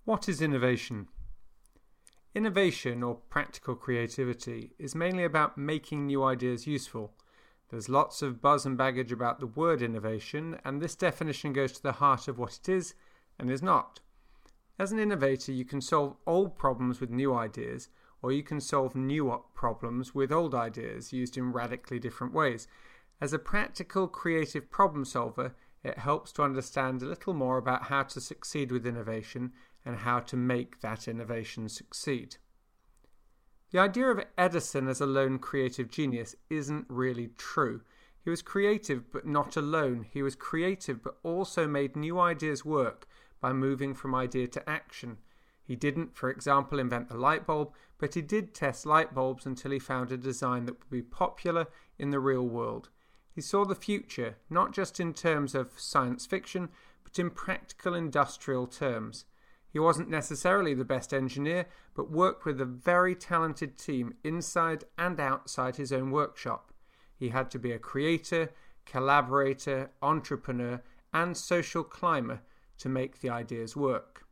What is innovation? Innovation, or practical creativity, is mainly about making new ideas useful. There's lots of buzz and baggage about the word innovation, and this definition goes to the heart of what it is and is not. As an innovator, you can solve old problems with new ideas, or you can solve new problems with old ideas used in radically different ways. As a practical creative problem solver, it helps to understand a little more about how to succeed with innovation and how to make that innovation succeed. The idea of Edison as a lone creative genius isn't really true. He was creative but not alone. He was creative but also made new ideas work by moving from idea to action. He didn't, for example, invent the light bulb, but he did test light bulbs until he found a design that would be popular in the real world. He saw the future, not just in terms of science fiction, but in practical industrial terms. He wasn't necessarily the best engineer, but worked with a very talented team inside and outside his own workshop. He had to be a creator, collaborator, entrepreneur, and social climber to make the ideas work.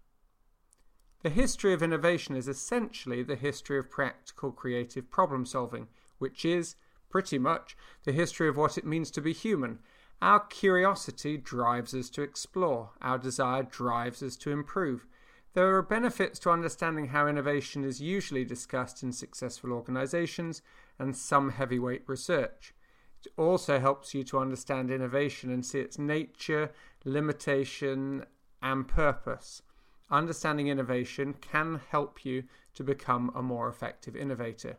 The history of innovation is essentially the history of practical creative problem solving, which is, pretty much, the history of what it means to be human. Our curiosity drives us to explore. Our desire drives us to improve. There are benefits to understanding how innovation is usually discussed in successful organizations and some heavyweight research. It also helps you to understand innovation and see its nature, limitation, and purpose. Understanding innovation can help you to become a more effective innovator.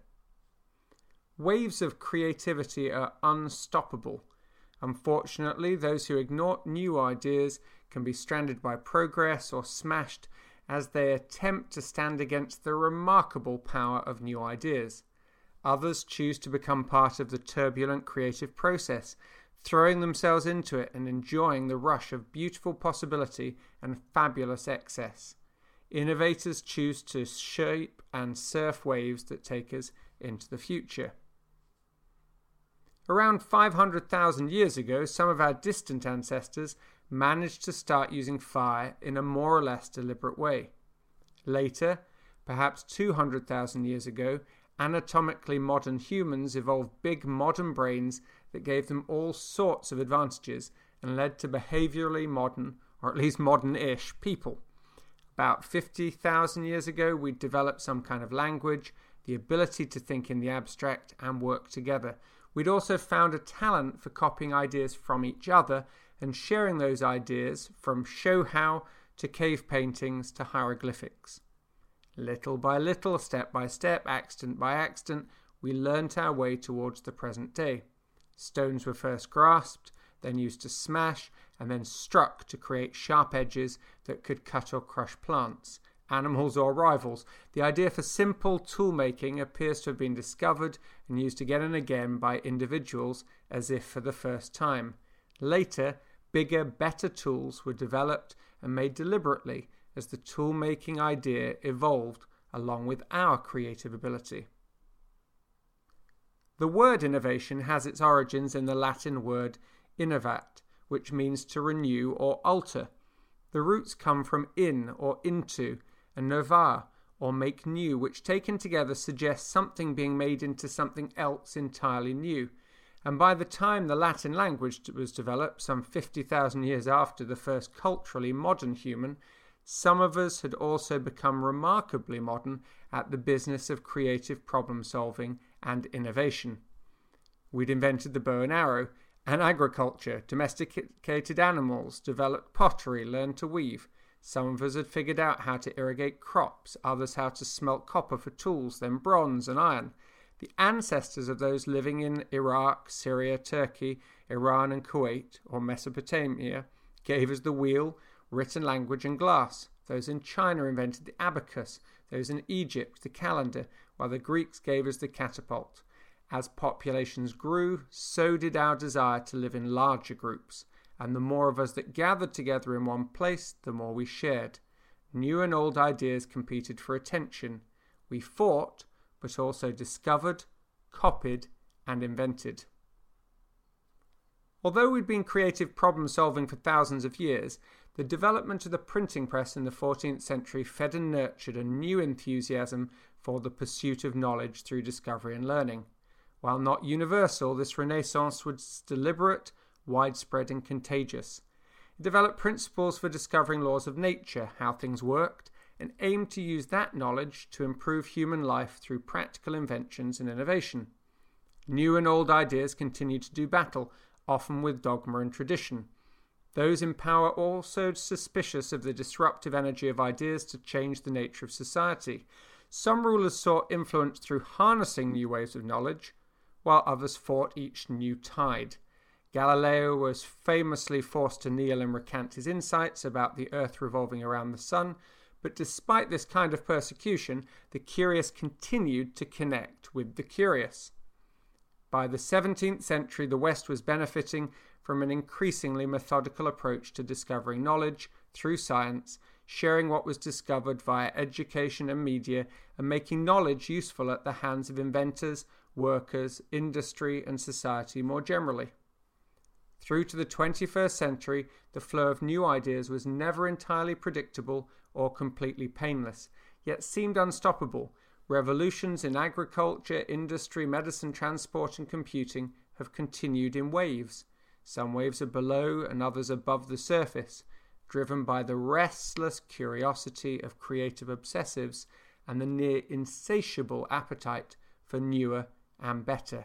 Waves of creativity are unstoppable. Unfortunately, those who ignore new ideas can be stranded by progress or smashed as they attempt to stand against the remarkable power of new ideas. Others choose to become part of the turbulent creative process, throwing themselves into it and enjoying the rush of beautiful possibility and fabulous excess. Innovators choose to shape and surf waves that take us into the future. Around 500,000 years ago, some of our distant ancestors managed to start using fire in a more or less deliberate way. Later, perhaps 200,000 years ago, anatomically modern humans evolved big modern brains that gave them all sorts of advantages and led to behaviorally modern, or at least modern-ish, people. About 50,000 years ago, we developed some kind of language, the ability to think in the abstract and work together. We'd also found a talent for copying ideas from each other and sharing those ideas, from show how to cave paintings to hieroglyphics. Little by little, step by step, accident by accident, we learnt our way towards the present day. Stones were first grasped, then used to smash, and then struck to create sharp edges that could cut or crush plants, animals or rivals. The idea for simple tool making appears to have been discovered and used again and again by individuals as if for the first time. Later, bigger, better tools were developed and made deliberately as the tool making idea evolved along with our creative ability. The word innovation has its origins in the Latin word innovat, which means to renew or alter. The roots come from in or into, and novar, or make new, which taken together suggests something being made into something else entirely new. And by the time the Latin language was developed, some 50,000 years after the first culturally modern human, some of us had also become remarkably modern at the business of creative problem solving and innovation. We'd invented the bow and arrow, and agriculture, domesticated animals, developed pottery, learned to weave. Some of us had figured out how to irrigate crops, others how to smelt copper for tools, then bronze and iron. The ancestors of those living in Iraq, Syria, Turkey, Iran and Kuwait, or Mesopotamia, gave us the wheel, written language and glass. Those in China invented the abacus, those in Egypt the calendar, while the Greeks gave us the catapult. As populations grew, so did our desire to live in larger groups, and the more of us that gathered together in one place, the more we shared. New and old ideas competed for attention. We fought, but also discovered, copied, and invented. Although we'd been creative problem solving for thousands of years, The development of the printing press in the 14th century fed and nurtured a new enthusiasm for the pursuit of knowledge through discovery and learning. While not universal, this renaissance was deliberate, widespread and contagious. It developed principles for discovering laws of nature, how things worked, and aimed to use that knowledge to improve human life through practical inventions and innovation. New and old ideas continued to do battle, often with dogma and tradition. Those in power also suspicious of the disruptive energy of ideas to change the nature of society. Some rulers sought influence through harnessing new waves of knowledge, while others fought each new tide. Galileo was famously forced to kneel and recant his insights about the earth revolving around the sun, but despite this kind of persecution, the curious continued to connect with the curious. By the 17th century, the West was benefiting from an increasingly methodical approach to discovering knowledge through science, sharing what was discovered via education and media, and making knowledge useful at the hands of inventors, workers, industry, and society more generally. Through to the 21st century, the flow of new ideas was never entirely predictable or completely painless, yet seemed unstoppable. Revolutions in agriculture, industry, medicine, transport, and computing have continued in waves. Some waves are below and others above the surface, driven by the restless curiosity of creative obsessives and the near insatiable appetite for newer and better.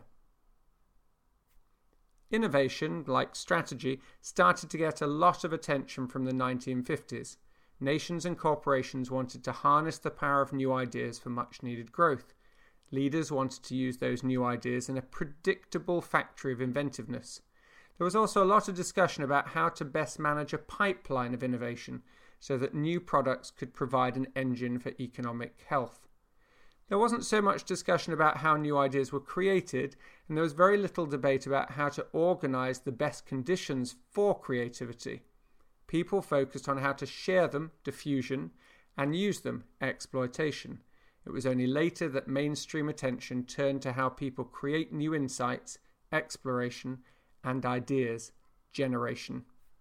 Innovation, like strategy, started to get a lot of attention from the 1950s. Nations and corporations wanted to harness the power of new ideas for much-needed growth. Leaders wanted to use those new ideas in a predictable factory of inventiveness. There was also a lot of discussion about how to best manage a pipeline of innovation so that new products could provide an engine for economic health. There wasn't so much discussion about how new ideas were created, and there was very little debate about how to organize the best conditions for creativity. People focused on how to share them, diffusion, and use them, exploitation. It was only later that mainstream attention turned to how people create new insights, exploration, and ideas, generation.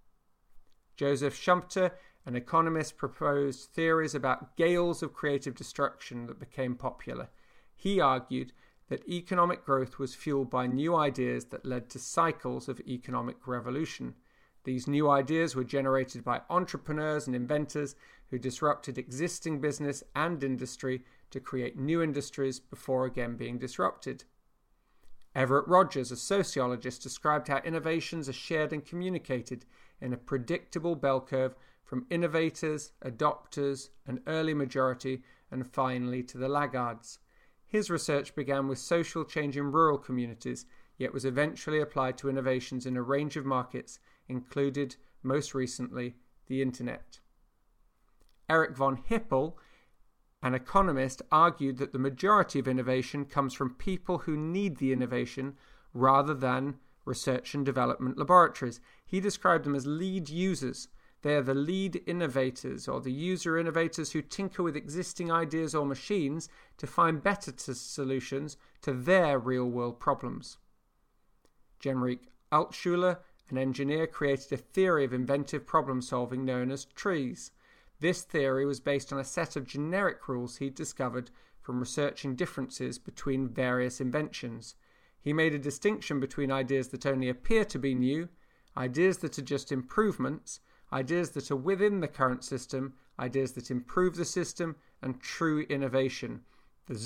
Joseph Schumpeter, an economist, proposed theories about gales of creative destruction that became popular. He argued that economic growth was fueled by new ideas that led to cycles of economic revolution. These new ideas were generated by entrepreneurs and inventors who disrupted existing business and industry to create new industries before again being disrupted. Everett Rogers, a sociologist, described how innovations are shared and communicated in a predictable bell curve from innovators, adopters, an early majority, and finally to the laggards. His research began with social change in rural communities, yet was eventually applied to innovations in a range of markets, included, most recently, the Internet. Eric von Hippel, an economist, argued that the majority of innovation comes from people who need the innovation rather than research and development laboratories. He described them as lead users. They are the lead innovators, or the user innovators who tinker with existing ideas or machines to find better solutions to their real-world problems. Genrikh Altshuler, an engineer, created a theory of inventive problem-solving known as trees. This theory was based on a set of generic rules he'd discovered from researching differences between various inventions. He made a distinction between ideas that only appear to be new, ideas that are just improvements, ideas that are within the current system, ideas that improve the system, and true innovation, the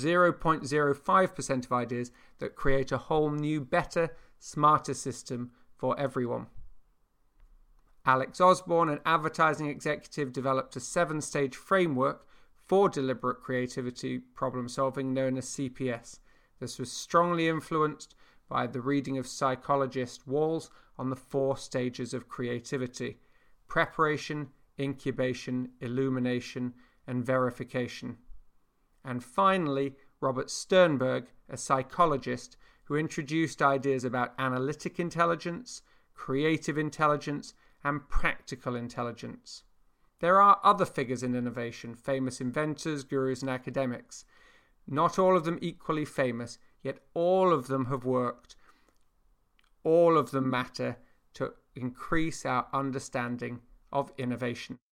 0.05% of ideas that create a whole new, better, smarter system for everyone. Alex Osborne, an advertising executive, developed a 7-stage framework for deliberate creativity problem-solving known as CPS. This was strongly influenced by the reading of psychologist Walls on the 4 stages of creativity: preparation, incubation, illumination, and verification. And finally, Robert Sternberg, a psychologist, who introduced ideas about analytic intelligence, creative intelligence, and practical intelligence. There are other figures in innovation, famous inventors, gurus, and academics. Not all of them equally famous, yet all of them have worked. All of them matter to increase our understanding of innovation.